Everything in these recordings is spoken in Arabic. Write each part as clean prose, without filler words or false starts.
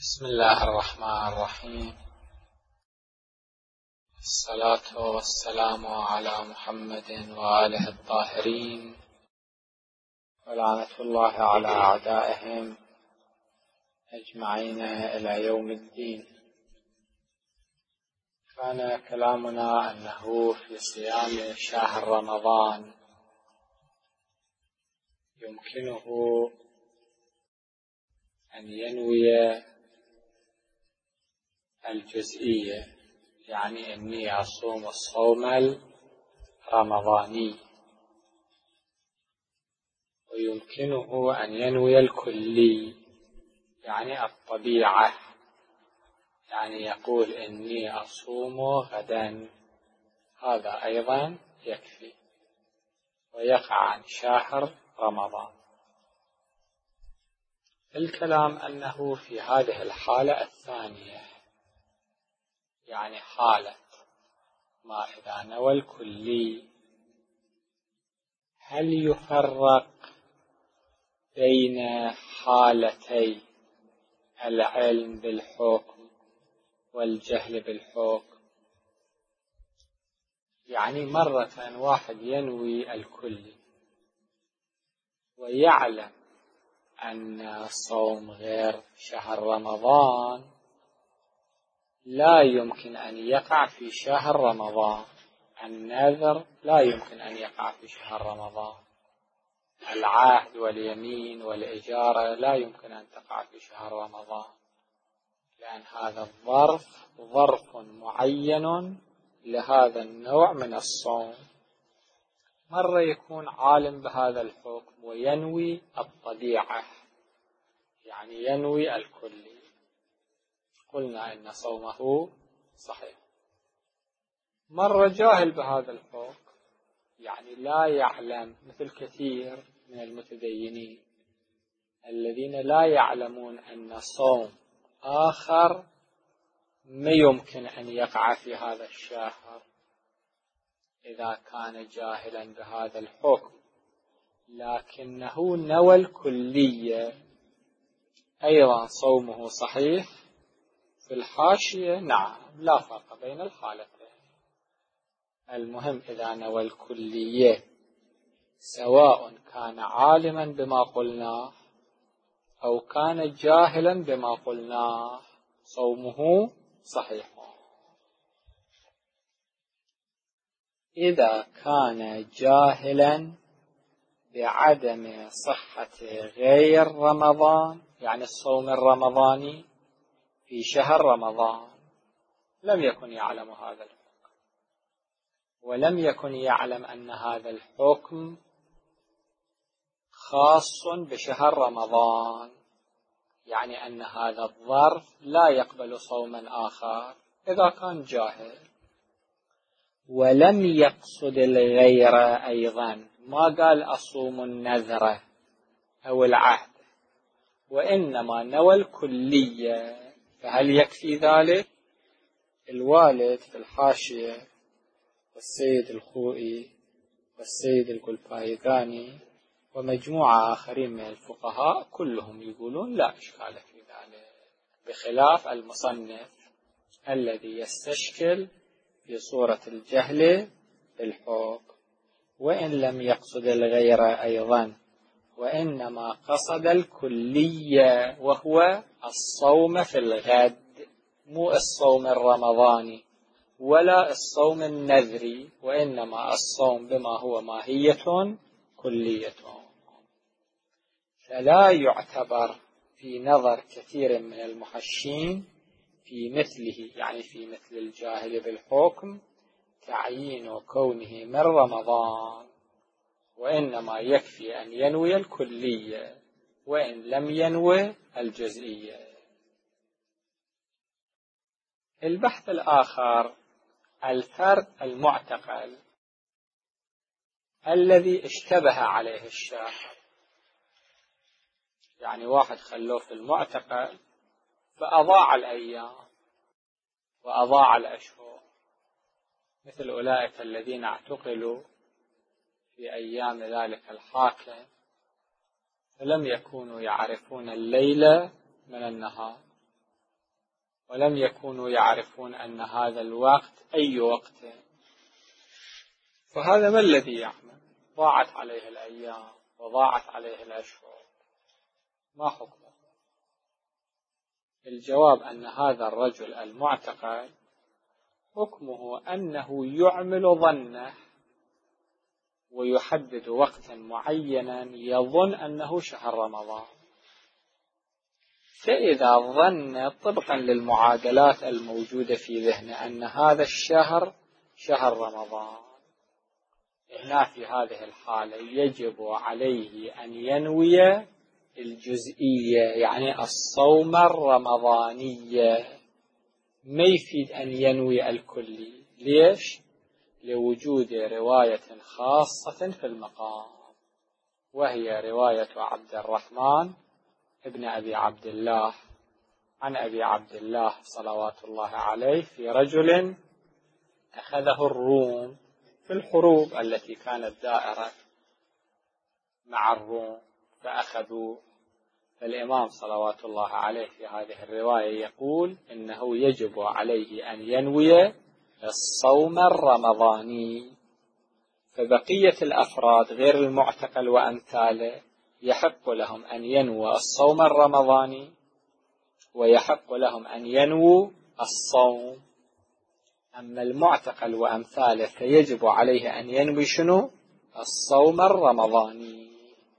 بسم الله الرحمن الرحيم. الصلاة والسلام على محمد وآله الطاهرين، ولعنة الله على أعدائهم أجمعين إلى يوم الدين. كان كلامنا أنه في صيام شهر رمضان يمكنه أن ينوي الجزئية، يعني أني أصوم الصوم الرمضاني، ويمكنه أن ينوي الكلي، يعني الطبيعة، يعني يقول إني أصوم غدا، هذا أيضا يكفي ويقع عن شهر رمضان. الكلام أنه في هذه الحالة الثانية، يعني حالة ما إذا نوى الكلي، هل يفرق بين حالتي العلم بالحكم والجهل بالحكم؟ يعني مرة واحد ينوي الكلي ويعلم أن صوم غير شهر رمضان لا يمكن أن يقع في شهر رمضان، النذر لا يمكن أن يقع في شهر رمضان، العهد واليمين والإجارة لا يمكن أن تقع في شهر رمضان، لأن هذا الظرف ظرف معين لهذا النوع من الصوم. مرة يكون عالم بهذا الحكم وينوي الطبيعة، يعني ينوي الكلي، قلنا إن صومه صحيح. مرة جاهل بهذا الحكم، يعني لا يعلم، مثل كثير من المتدينين الذين لا يعلمون أن صوم آخر ما يمكن أن يقع في هذا الشهر. إذا كان جاهلا بهذا الحكم لكنه نوى الكلية، أيضا صومه صحيح. في الحاشية نعم، لا فرق بين الحالتين. المهم إذا نوى الكلية سواء كان عالما بما قلناه أو كان جاهلا بما قلناه، صومه صحيح. إذا كان جاهلا بعدم صحة غير رمضان، يعني الصوم الرمضاني في شهر رمضان، لم يكن يعلم هذا الحكم، ولم يكن يعلم أن هذا الحكم خاص بشهر رمضان، يعني أن هذا الظرف لا يقبل صوما آخر. إذا كان جاهل ولم يقصد الغير، أيضا ما قال أصوم النذر أو العهد، وإنما نوى الكلية، فهل يكفي ذلك؟ الوالد في الحاشية والسيد الخوئي والسيد القلفايقاني ومجموعة آخرين من الفقهاء كلهم يقولون لا إشكال في ذلك، بخلاف المصنف الذي يستشكل في صورة الجهل بالحكم، وإن لم يقصد الغير أيضا، وإنما قصد الكلية، وهو الصوم في الغد، مو الصوم الرمضاني ولا الصوم النذري، وإنما الصوم بما هو ماهية كلية. فلا يعتبر في نظر كثير من المحشين في مثله، يعني في مثل الجاهل بالحكم، تعيين كونه من رمضان، وإنما يكفي أن ينوي الكلية وإن لم ينوي الجزئية. البحث الآخر الفرد المعتقل الذي اشتبه عليه الشهر، يعني واحد خلوه في المعتقل فأضاع الأيام وأضاع الأشهر، مثل أولئك الذين اعتقلوا في أيام ذلك الحاكم فلم يكونوا يعرفون الليل من النهار، ولم يكونوا يعرفون أن هذا الوقت أي وقت، فهذا ما الذي يعمل؟ ضاعت عليه الأيام وضاعت عليه الأشهر، ما حكمه؟ الجواب أن هذا الرجل المعتقل حكمه أنه يعمل ظنه ويحدد وقتا معينا يظن أنه شهر رمضان، فإذا ظن طبقا للمعادلات الموجودة في ذهنه أن هذا الشهر شهر رمضان، هنا في هذه الحالة يجب عليه أن ينوي الجزئية، يعني الصوم الرمضاني، ما يفيد أن ينوي الكلي. ليش؟ لوجود رواية خاصة في المقام، وهي رواية عبد الرحمن ابن أبي عبد الله عن أبي عبد الله صلوات الله عليه في رجل أخذه الروم في الحروب التي كانت دائرة مع الروم فأخذوا. فالإمام صلوات الله عليه في هذه الرواية يقول إنه يجب عليه أن ينوي الصوم الرمضاني، فبقية الأفراد غير المعتقل وأمثاله يحق لهم أن ينووا الصوم الرمضاني ويحق لهم أن ينووا الصوم. أما المعتقل وأمثاله فيجب عليه أن ينوي شنو؟ الصوم الرمضاني.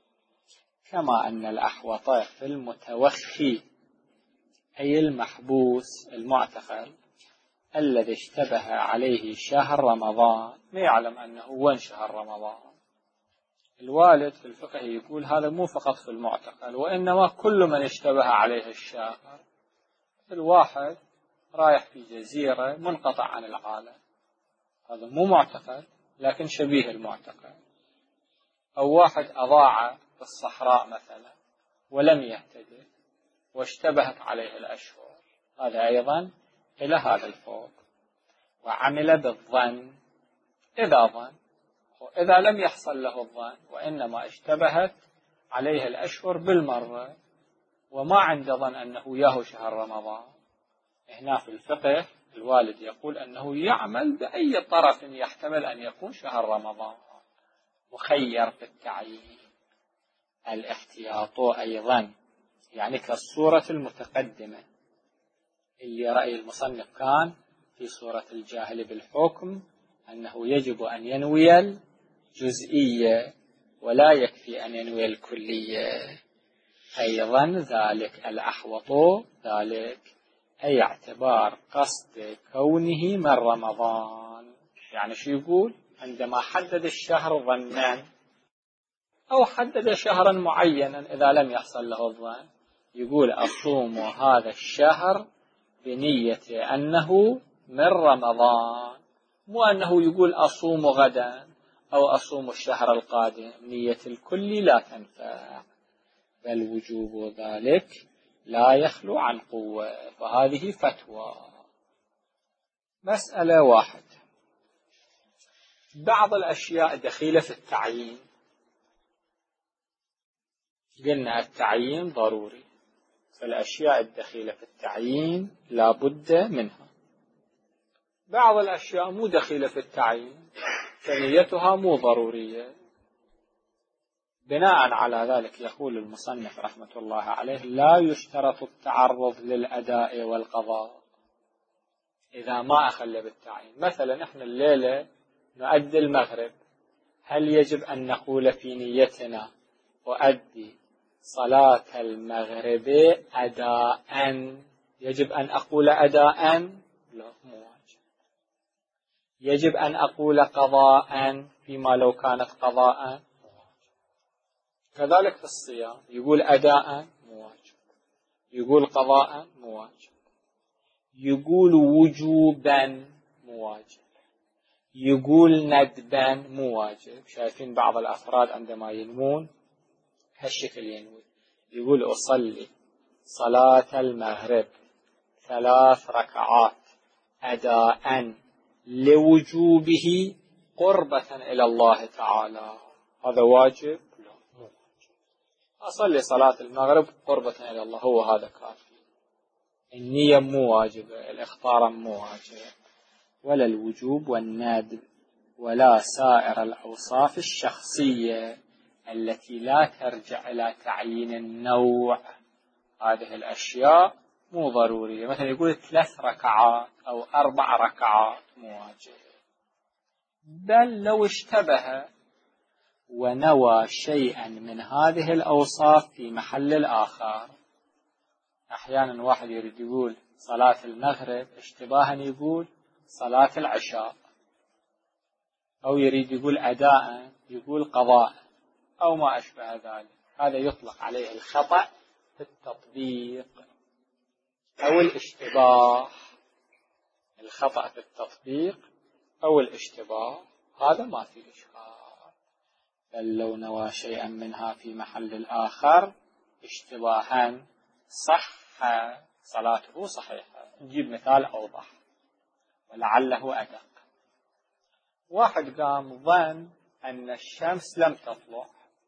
كما أن الأحوط في المتوخي أي المحبوس المعتقل الذي اشتبه عليه شهر رمضان ما يعلم أنه وين شهر رمضان. الوالد في الفقه يقول هذا مو فقط في المعتقل وإنما كل من اشتبه عليه الشهر. الواحد رايح في جزيرة منقطع عن العالم، هذا مو معتقل لكن شبيه المعتقل. أو واحد أضاع في الصحراء مثلا ولم يهتدي واشتبهت عليه الأشهر، هذا أيضا إلى هذا الفوق. وعمل بالظن إذا ظن، وإذا لم يحصل له الظن وإنما اشتبهت عليه الأشهر بالمرة وما عنده ظن أنه ياهو شهر رمضان، هنا في الفقه الوالد يقول أنه يعمل بأي طرف يحتمل أن يكون شهر رمضان، مخير في التعيين. الاحتياط أيضا يعني كالصورة المتقدمة اللي رأي المصنف كان في صورة الجاهل بالحكم أنه يجب أن ينوي الجزئية ولا يكفي أن ينوي الكلية. أيضا ذلك الأحوط ذلك أي اعتبار قصد كونه من رمضان. يعني شو يقول؟ عندما حدد الشهر ظنا أو حدد شهرا معينا إذا لم يحصل له الظن يقول أصوم هذا الشهر بنية أنه من رمضان، مو أنه يقول أصوم غدا أو أصوم الشهر القادم. نية الكل لا تنفع، بل وجوب ذلك لا يخلو عن قوة. فهذه فتوى. مسألة واحد، بعض الأشياء دخيلة في التعيين، قلنا التعيين ضروري، فالأشياء الدخيلة في التعيين لا بد منها. بعض الأشياء مو دخيلة في التعيين فنيتها مو ضرورية. بناء على ذلك يقول المصنف رحمة الله عليه لا يشترط التعرض للأداء والقضاء إذا ما أخل بالتعيين. مثلا إحنا الليلة نؤدي المغرب، هل يجب أن نقول في نيتنا أؤدي صلاة المغرب أداء؟ يجب أن أقول أداء؟ لا، مو واجب. يجب أن أقول قضاء فيما لو كانت قضاء؟ كذلك في الصيام يقول أداء؟ مو واجب. يقول قضاء؟ مو واجب. يقول وجوبا؟ مو واجب. يقول ندبا؟ مو واجب. شايفين بعض الأفراد عندما ينمون هالشكل ينوي، يقول أصلي صلاة المغرب 3 ركعات أداء لوجوبه قربة إلى الله تعالى، هذا واجب؟ لا، مو واجب. أصلي صلاة المغرب قربة إلى الله، هو هذا كافي. النية مو واجبة، الإخطار مو واجب، ولا الوجوب والندب، ولا سائر الأوصاف الشخصية التي لا ترجع إلى تعيين النوع. هذه الأشياء مو ضرورية، مثلا يقول 3 ركعات أو 4 ركعات مو واجب. بل لو اشتبه ونوى شيئا من هذه الأوصاف في محل الآخر، أحيانا واحد يريد يقول صلاة المغرب اشتباها يقول صلاة العشاء، أو يريد يقول أداء يقول قضاء أو ما أشبه ذلك، هذا يطلق عليه الخطأ في التطبيق أو الاشتباه. الخطأ في التطبيق أو الاشتباه هذا ما في إشكال. بل لو نوى شيئا منها في محل الآخر اشتباها صح صلاته صحيحة. نجيب مثال أوضح ولعله أدق. واحد قام ظن أن الشمس لم تطلع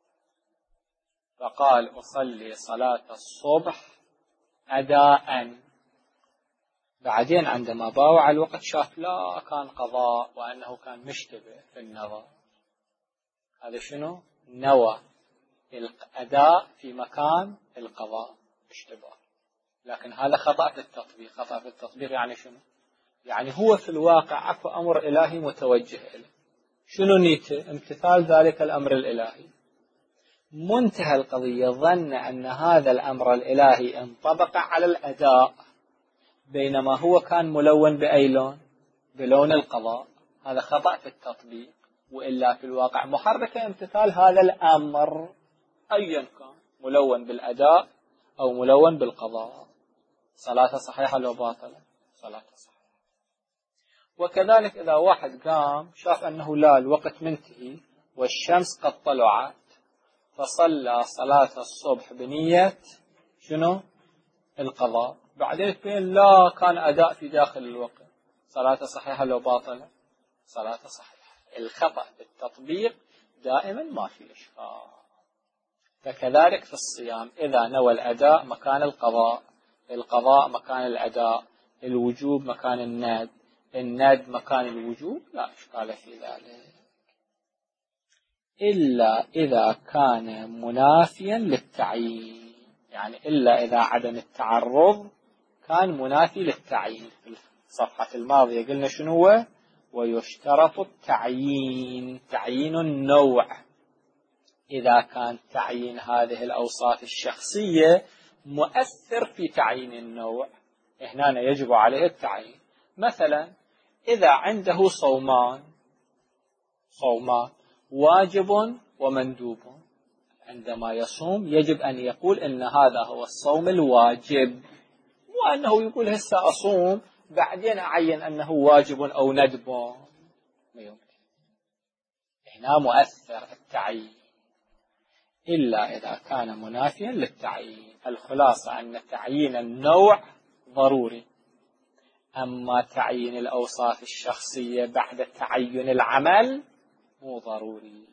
فقال أصلي صلاة الصبح أداء، بعدين عندما باوع الوقت شاف لا كان قضاء وأنه كان مشتبه في النظر. هذا شنو؟ نوى الأداء في مكان القضاء، اشتباه. لكن هذا خطأ في التطبيق. خطأ في التطبيق يعني شنو؟ يعني هو في الواقع أكو أمر إلهي متوجه إليه، شنو نيته؟ امتثال ذلك الأمر الإلهي. منتهى القضية ظن أن هذا الأمر الإلهي انطبق على الأداء، بينما هو كان ملون بأي لون؟ بلون القضاء. هذا خطأ في التطبيق، وإلا في الواقع محرك امتثال هذا الأمر أيا كان، ملون بالأداء أو ملون بالقضاء. صلاة صحيحة لو باطلة؟ صلاة صحيحة. وكذلك إذا واحد قام شاف أنه لا الوقت منتهي والشمس قد طلعت فصلى صلاة الصبح بنية شنو؟ القضاء، بعدين تبين لا كان أداء في داخل الوقت، صلاة صحيحة لو باطلة؟ صلاة صحيحة. الخطأ بالتطبيق دائما ما في إشكال. فكذلك في الصيام إذا نوى الأداء مكان القضاء، القضاء مكان الأداء، الوجوب مكان الند، الند مكان الوجوب، لا إشكال في ذلك، إلا إذا كان منافيا للتعيين. يعني إلا إذا عدم التعرض كان منافي للتعيين. في الصفحة الماضية قلنا شنو هو؟ ويشترط التعيين، تعيين النوع. إذا كان تعيين هذه الأوصاف الشخصية مؤثر في تعيين النوع، هنا يجب عليه التعيين. مثلا إذا عنده صومان واجب ومندوب، عندما يصوم يجب أن يقول إن هذا هو الصوم الواجب، وأنه يقول هسه أصوم بعدين أعين أنه واجب أو ندب. ما يمكن. هنا مؤثر التعيين إلا إذا كان منافيا للتعيين. الخلاصة أن تعيين النوع ضروري، أما تعيين الأوصاف الشخصية بعد تعين العمل مو ضروري.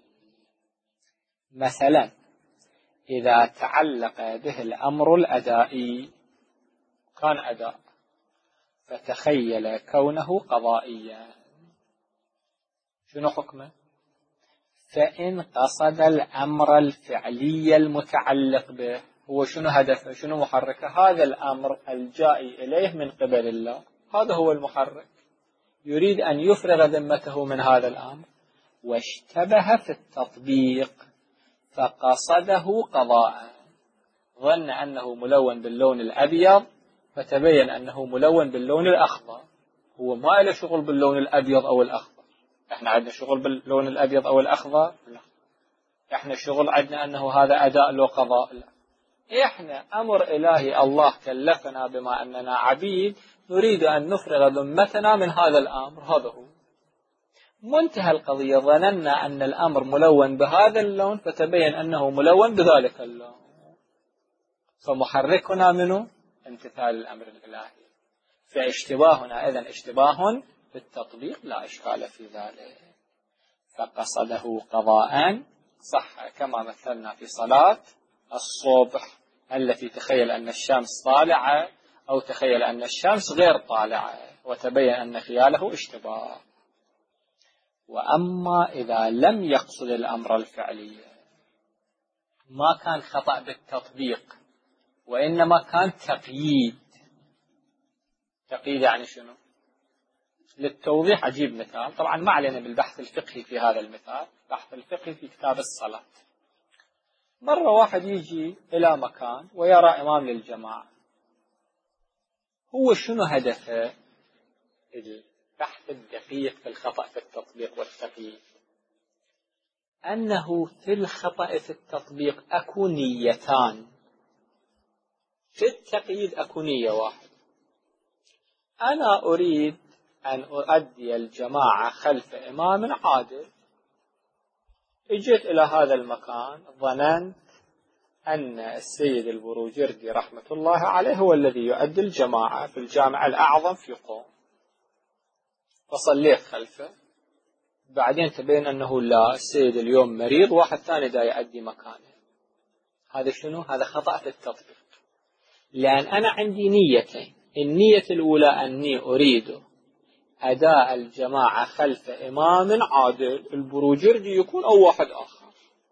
مثلا إذا تعلق به الأمر الأدائي، كان أداء فتخيل كونه قضائيا، شنو حكمه؟ فإن قصد الأمر الفعلي المتعلق به، هو شنو هدفه؟ شنو محركه؟ هذا الأمر الجائي إليه من قبل الله، هذا هو المحرك، يريد أن يفرغ ذمته من هذا الأمر، واشتبه في التطبيق فقصده قضاء، ظن أنه ملون باللون الأبيض فتبين أنه ملون باللون الأخضر، هو ما له شغل باللون الأبيض أو الأخضر. احنا عندنا شغل باللون الأبيض أو الأخضر؟ لا. احنا شغل عندنا أنه هذا أداء لو قضاء؟ لا. احنا أمر إلهي، الله كلفنا بما أننا عبيد نريد أن نفرغ ذمتنا من هذا الأمر، هذا هو منتهى القضية. ظننا أن الأمر ملون بهذا اللون فتبين أنه ملون بذلك اللون، فمحركنا منه امتثال الأمر الإلهي. فاشتباهنا إذن اشتباه بالتطبيق لا إشكال في ذلك. فقصده قضاء صح، كما مثلنا في صلاة الصبح التي تخيل أن الشمس طالعة أو تخيل أن الشمس غير طالعة وتبين أن خياله اشتباه. وأما إذا لم يقصد الأمر الفعلي، ما كان خطأ بالتطبيق وإنما كان تقييد. تقييد يعني شنو؟ للتوضيح أجيب مثال، طبعا ما علينا بالبحث الفقهي في هذا المثال، بحث الفقهي في كتاب الصلاة. مرة واحد يجي إلى مكان ويرى إمام للجماعة، هو شنو هدفه؟ البحث الدقيق في الخطأ في التطبيق والتقييد، أنه في الخطأ في التطبيق أكو نيتان، في التقييد أكو نية واحد. أنا أريد أن أؤدي الجماعة خلف إمام عادل، اجيت إلى هذا المكان ظننت أن السيد البروجردي رحمة الله عليه هو الذي يؤدي الجماعة في الجامع الأعظم في قوم، فصليت خلفه. بعدين تبين أنه لا، السيد اليوم مريض، واحد ثاني دا يؤدي مكانه. هذا شنو؟ هذا خطأ في التطبيق، لأن أنا عندي نيتين. النية الأولى أني أريد أداء الجماعة خلف إمام عادل، البروجردي يكون أو واحد آخر.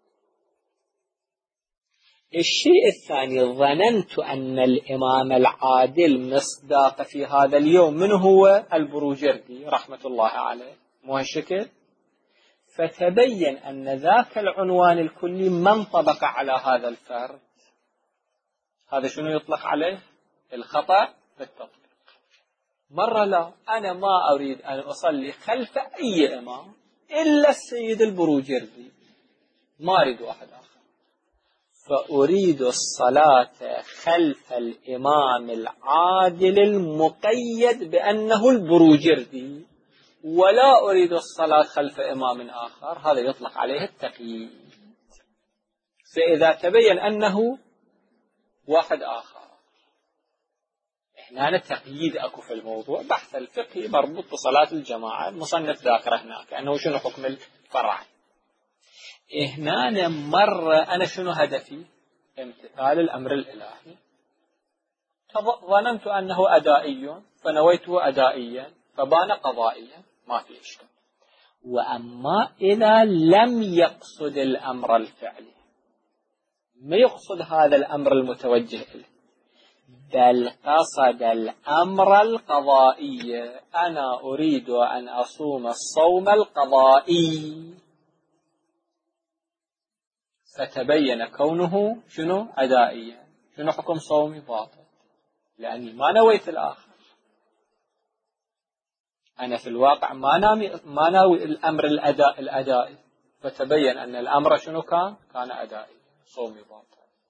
الشيء الثاني، ظننت أن الإمام العادل مصداق في هذا اليوم من هو؟ البروجردي رحمة الله عليه، مو هالشكل؟ فتبين أن ذاك العنوان الكلي ما انطبق على هذا الفرد. هذا شنو يطلق عليه؟ الخطأ في التطبيق. مرة لا، أنا ما أريد أن أصلي خلف أي إمام إلا السيد البروجردي، ما أريد واحد آخر، فأريد الصلاة خلف الإمام العادل المقيد بأنه البروجردي، ولا أريد الصلاة خلف إمام آخر. هذا يطلق عليه التقييد. فإذا تبين أنه واحد آخر، هنا التقييد أكو في الموضوع. بحث الفقهي مربوط بصلاة الجماعة، المصنف ذاكره هناك أنه شنو حكم الفرع. هنا مرة أنا شنو هدفي؟ امتثال الأمر الإلهي، ظننت أنه أدائي فنويته أدائيا فبان قضائيا، ما في إشكال. وأما إذا لم يقصد الأمر الفعلي، ما يقصد هذا الأمر المتوجه إليه، بل قصد الأمر القضائي، أنا أريد أن أصوم الصوم القضائي، فتبين كونه شنو؟ أدائيا. شنو حكم صومي؟ باطل، لأني ما نويت الآخر. أنا في الواقع ما ناوي الأمر الأدائي، فتبين أن الأمر شنو كان أدائي، صومي باطل.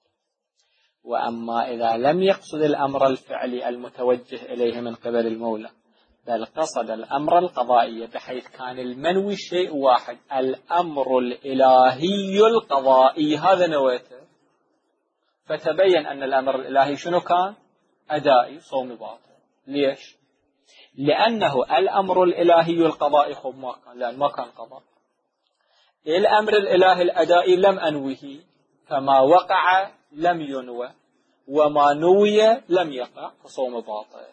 وأما إذا لم يقصد الأمر الفعلي المتوجه إليه من قبل المولى، بل قصد الأمر القضائي، بحيث كان المنوي شيء واحد، الأمر الإلهي القضائي، هذا نويته، فتبين أن الأمر الإلهي شنو كان؟ أدائي، صوم باطل. ليش؟ لأنه الأمر الإلهي القضائي خب ما كان، لأن ما كان قضاء. الأمر الإلهي الأدائي لم أنوه، فما وقع لم ينوى، وما نوي لم يقع، فصوم باطل.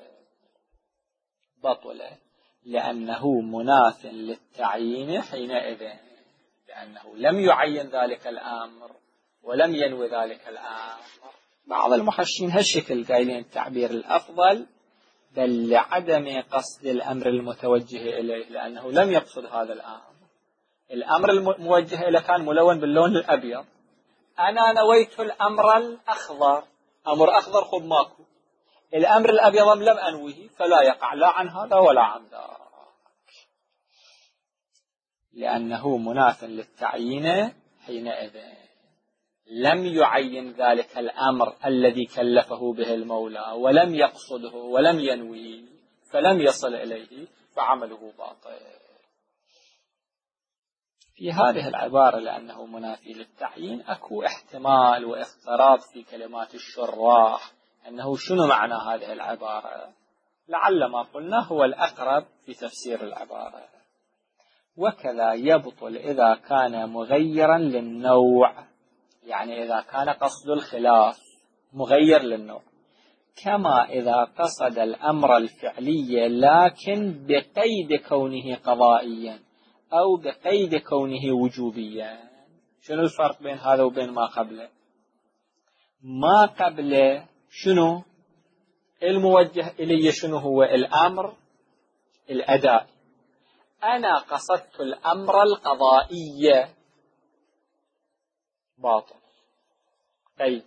بطل لأنه مناف للتعيين حينئذ، لأنه لم يعين ذلك الأمر ولم ينوي ذلك الأمر. بعض المحشين هالشكل قايلين التعبير الأفضل بل لعدم قصد الأمر المتوجه إليه، لأنه لم يقصد هذا الأمر. الأمر الموجه إليه كان ملون باللون الأبيض، أنا نويت الأمر الأخضر، أمر أخضر خب ماكو، الأمر الأبيض لم أنوه، فلا يقع لا عن هذا ولا عن ذاك، لأنه مناف للتعيين حينئذ. لم يعين ذلك الأمر الذي كلفه به المولى، ولم يقصده ولم ينوي، فلم يصل إليه، فعمله باطل. في هذه العبارة لأنه منافي للتعيين أكو احتمال واختراط في كلمات الشراح أنه شنو معنى هذه العبارة، لعل ما قلنا هو الأقرب في تفسير العبارة. وكذا يبطل إذا كان مغيرا للنوع، يعني إذا كان قصد الخلاف مغير للنوع، كما إذا قصد الأمر الفعلي لكن بقيد كونه قضائيا أو بقيد كونه وجوبيا. شنو الفرق بين هذا وبين ما قبله؟ ما قبله شنو الموجه إلي؟ شنو هو الأمر الأداء. أنا قصدت الأمر القضائي، باطل، قيد.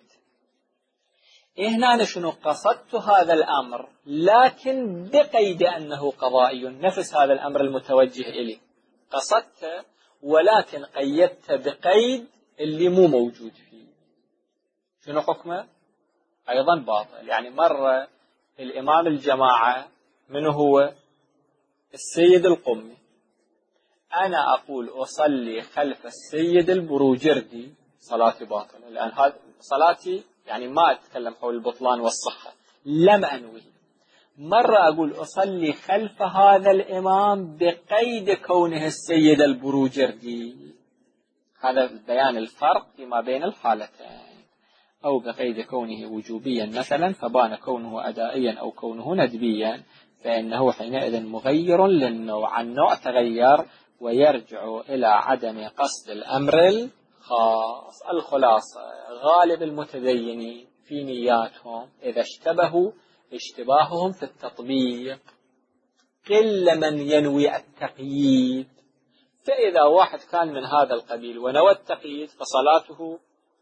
هنا شنو قصدت هذا الأمر لكن بقيد أنه قضائي، نفس هذا الأمر المتوجه إلي قصدته ولكن قيدت بقيد اللي مو موجود فيه. شنو حكمه؟ أيضا باطل. يعني مرة الإمام الجماعة من هو؟ السيد القمي، أنا أقول أصلي خلف السيد البروجردي، صلاتي باطلة، لأن هذا صلاتي يعني ما أتكلم حول البطلان والصحة، لم أنوي. مرة أقول أصلي خلف هذا الإمام بقيد كونه السيد البروجردي. هذا بيان الفرق فيما بين الحالتين. أو بقيد كونه وجوبيا مثلا فبان كونه أدائيا أو كونه ندبيا، فإنه حينئذ مغير للنوع، النوع تغير ويرجع إلى عدم قصد الأمر الخاص. الخلاصة غالب المتدينين في نياتهم إذا اشتبهوا اشتباههم في التطبيق، قل من ينوي التقييد. فإذا واحد كان من هذا القبيل ونوى التقييد فصلاته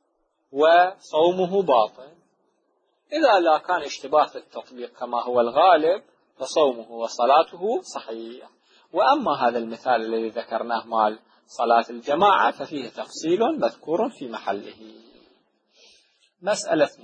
وصومه باطل. إذا لا كان اشتباه في التطبيق كما هو الغالب فصومه وصلاته صحيح. وأما هذا المثال الذي ذكرناه مال صلاة الجماعة ففيه تفصيل مذكور في محله. مسألة 2،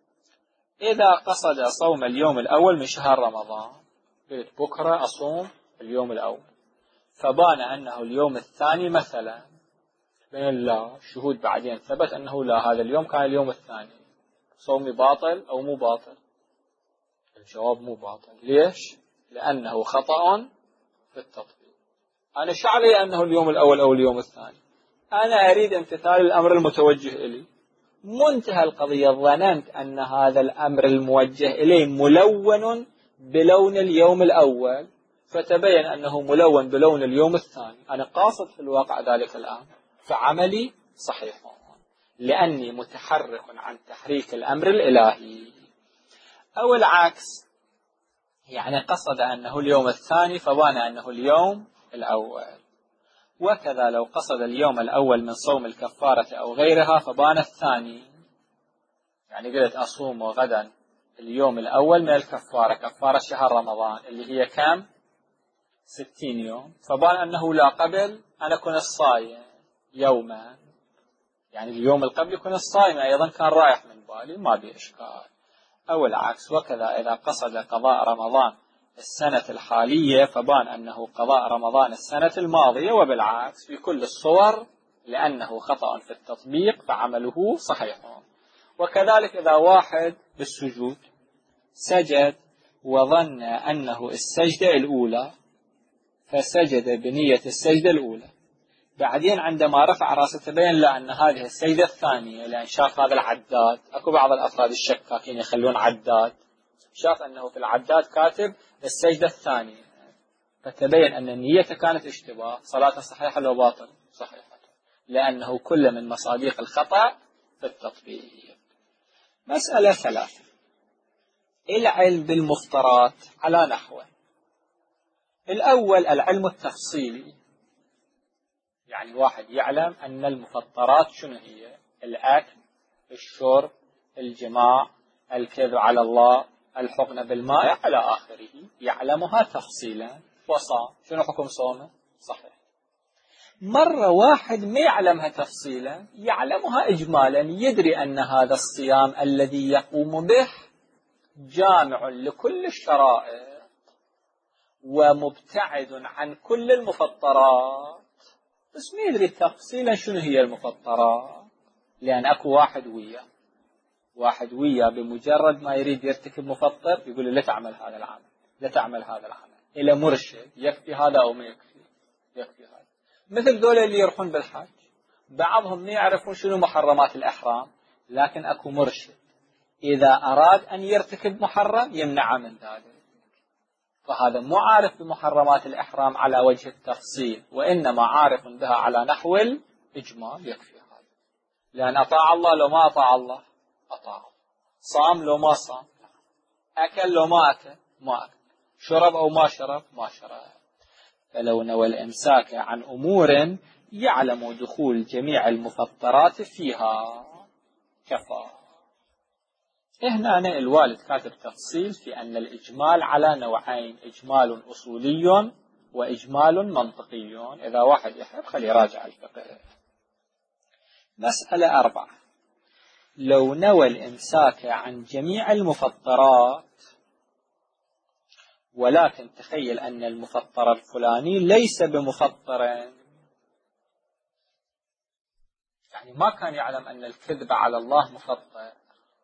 إذا قصد صوم اليوم الأول من شهر رمضان، قلت بكرة أصوم اليوم الأول، فبان أنه اليوم الثاني مثلا، بين الله الشهود بعدين ثبت أنه لا، هذا اليوم كان اليوم الثاني، صومي باطل أو مو باطل؟ الجواب مو باطل. ليش؟ لأنه خطأ في التطبيق. أنا شعري أنه اليوم الأول أو اليوم الثاني، أنا أريد امتثال الأمر المتوجه إلي. منتهى القضية ظننت أن هذا الأمر الموجه إليه ملون بلون اليوم الأول، فتبين أنه ملون بلون اليوم الثاني، أنا قاصد في الواقع ذلك الأمر، فعملي صحيح لأني متحرك عن تحريك الأمر الإلهي. أو العكس، يعني قصد أنه اليوم الثاني فبان أنه اليوم الأول. وكذا لو قصد اليوم الأول من صوم الكفارة أو غيرها فبان الثاني، يعني قلت أصوم غدا اليوم الأول من الكفارة، كفارة شهر رمضان اللي هي كم؟ 60 يوم، فبان أنه لا، قبل أنا كنت الصايم يوما، يعني اليوم القبل يكون الصائم أيضا كان رايح من بالي، ما بإشكال. أو العكس، وكذا إذا قصد قضاء رمضان السنة الحالية فبان أنه قضاء رمضان السنة الماضية، وبالعكس في كل الصور لأنه خطأ في التطبيق فعمله صحيح. وكذلك إذا واحد بالسجود سجد وظن أنه السجدة الأولى فسجد بنية السجدة الأولى، بعدين عندما رفع رأسه تبين لا أن هذه السجدة الثانية، لأن شاف هذا العداد، أكو بعض الأفراد الشكاكين يخلون عداد، شاف أنه في العداد كاتب السجدة الثانية، فتبين أن نيته كانت اشتباه، صلاته صحيحة لو باطل؟ صحيحة، لأنه كل من مصادق الخطأ في التطبيق. مسألة 3، العلم بالمفطرات على نحوه. الأول العلم التفصيلي، يعني واحد يعلم أن المفطرات شنو هي؟ الأكل، الشرب، الجماع، الكذب على الله، الحقن بالماء على آخره، يعلمها تفصيلا وصام. شنو حكم صومه؟ صحيح. مرة واحد ما يعلمها تفصيلا، يعلمها إجمالا، يدري أن هذا الصيام الذي يقوم به جامع لكل الشرائط ومبتعد عن كل المفطرات، بس ما يدري تفصيلا شنو هي المفطرات، لأن أكو واحد ويا بمجرد ما يريد يرتكب مفطر يقول له لا تعمل هذا العمل، لا تعمل هذا العمل، إلى مرشد يكفي هذا أو ما يكفي هذا. مثل دولة اللي يروحون بالحج، بعضهم ما يعرفون شنو محرمات الإحرام، لكن أكو مرشد إذا أراد أن يرتكب محرم يمنع من ذلك. فهذا مو عارف بمحرمات الإحرام على وجه التفصيل، وإنما عارف بها على نحو الإجمال، يكفي هذا. لأن أطاع الله لو ما أطاع الله أطاع، صام لو ما صام، أكل لو ما أكل ما أكل، شرب أو ما شرب ما شرب. فلو نوى الإمساك عن أمور يعلم دخول جميع المفطرات فيها كفى. هنا الوالد كاتب تفصيل في أن الإجمال على نوعين: إجمال أصولي وإجمال منطقي. إذا واحد يحب خلي يراجع الفقه. مسألة 4: لو نوى الإمساك عن جميع المفطرات، ولكن تخيل أن المفطر الفلاني ليس بمفطر، يعني ما كان يعلم أن الكذب على الله مفطر،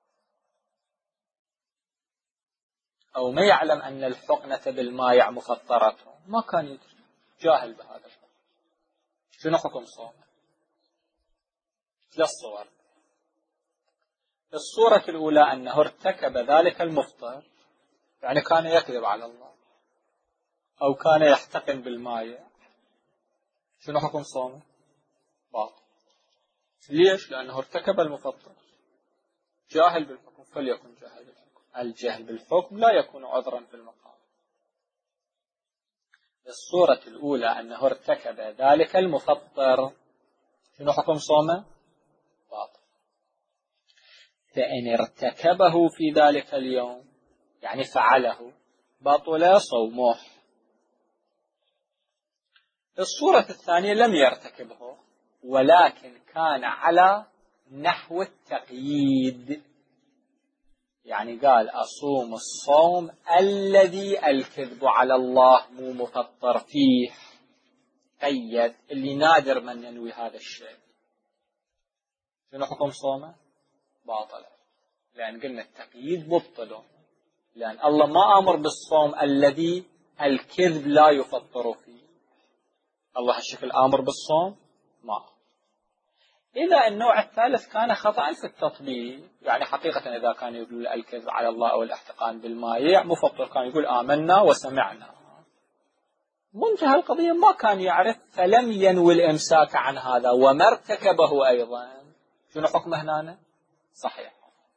أو ما يعلم أن الحقنة بالمايع مفطرة، ما كان يدري، جاهل بهذا الحكم. شنو حكم صومه؟ 3 صور. الصورة الأولى أنه ارتكب ذلك المفطر، يعني كان يكذب على الله أو كان يحتقن بالمايع. شنو حكم صومه؟ باطل. ليش؟ لأنه ارتكب المفطر، جاهل بالحكم، فليكن جاهل بالحكم. الجهل بالحكم لا يكون عذرا في المقام. الصورة الأولى أنه ارتكب ذلك المفطر، شنو حكم صومه؟ باطل. فإن ارتكبه في ذلك اليوم، يعني فعله، بطل صومه. الصورة الثانية لم يرتكبه، ولكن كان على نحو التقييد، يعني قال أصوم الصوم الذي الكذب على الله مو مفطر فيه، قيد، اللي نادر من ينوي هذا الشيء. شنو حكم صومه؟ باطل، لأن قلنا التقييد مبطل، لأن الله ما أمر بالصوم الذي الكذب لا يفطر فيه. الله هالشكل آمر بالصوم؟ ما. إذا النوع الثالث كان خطأ في التطبيق، يعني حقيقة إذا كان يقول الكذب على الله أو الاحتقان بالمايع مفطر، كان يقول آمنا وسمعنا، منتهى القضية ما كان يعرف، فلم ينوي الإمساك عن هذا وما ارتكبه أيضا. شنو حكمه هنا؟ صحيح.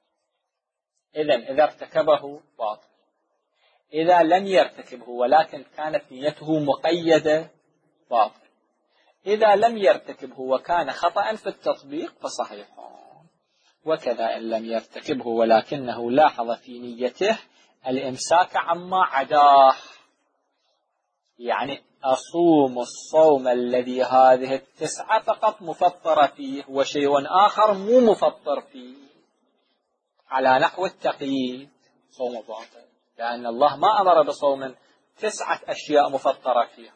إذا ارتكبه باطل. إذا لم يرتكبه ولكن كانت نيته مقيدة باطل. إذا لم يرتكبه وكان خطأ في التطبيق فصحيح. وكذا إن لم يرتكبه ولكنه لاحظ في نيته الإمساك عما عداه، يعني أصوم الصوم الذي هذه 9 فقط مفطر فيه وشيء آخر مو مفطر فيه، على نحو التقييد، صوم باطل، لأن الله ما أمر بصوم 9 أشياء مفطرة فيها،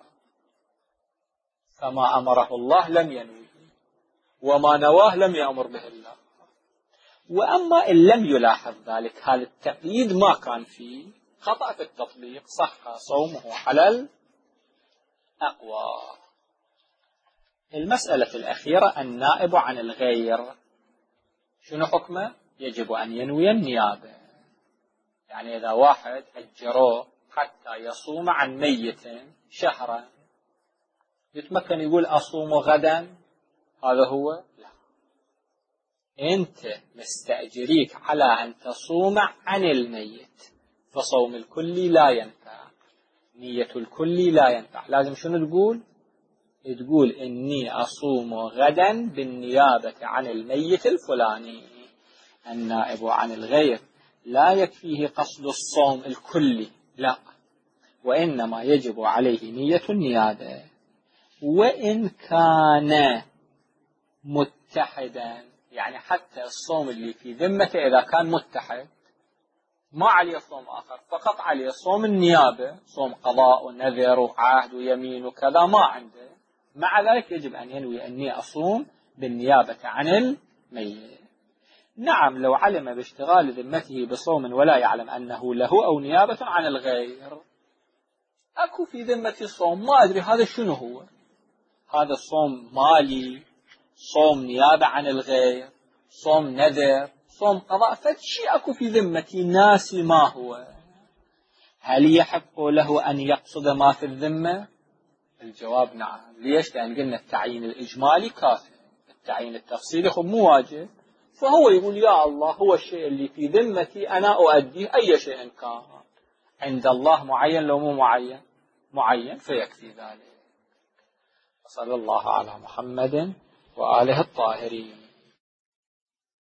فما أمره الله لم ينويه، وما نواه لم يأمر به الله. وأما إن لم يلاحظ ذلك، هذا التقييد ما كان فيه، خطأ في التطبيق، صح صومه على الأقوى. المسألة الأخيرة النائب عن الغير، شنو حكمه؟ يجب أن ينوي النيابة. يعني إذا واحد أجروه حتى يصوم عن ميت شهرا، يتمكن يقول أصوم غدا؟ هذا هو؟ لا. أنت مستأجريك على أن تصوم عن الميت، فصوم الكل لا ينفع، نية الكل لا ينفع. لازم شنو تقول؟ تقول إني أصوم غدا بالنيابة عن الميت الفلاني. النائب عن الغير لا يكفيه قصد الصوم الكلي، لا، وإنما يجب عليه نية النيابة. وإن كان متحدا، يعني حتى الصوم اللي في ذمته إذا كان متحد ما عليه صوم آخر، فقط عليه صوم النيابة، صوم قضاء ونذر وعهد ويمين وكذا ما عنده، مع ذلك يجب أن ينوي أني أصوم بالنيابة عن الميت. نعم، لو علم باشتغال ذمته بصوم ولا يعلم أنه له أو نيابة عن الغير، أكو في ذمتي صوم ما أدري هذا شنو هو، هذا الصوم مالي، صوم نيابة عن الغير، صوم نذر، صوم قضاء فشي أكو في ذمتي ناسي ما هو، هل يحق له أن يقصد ما في الذمة؟ الجواب نعم. ليش؟ لأن قلنا التعيين الإجمالي كافي، التعيين التفصيلي خب مو واجب. فهو يقول يا الله هو الشيء اللي في ذمتي أنا أؤديه أي شيء كان، عند الله معين لو مو معين معين فيكفي ذلك. صلى الله على محمد وآله الطاهرين.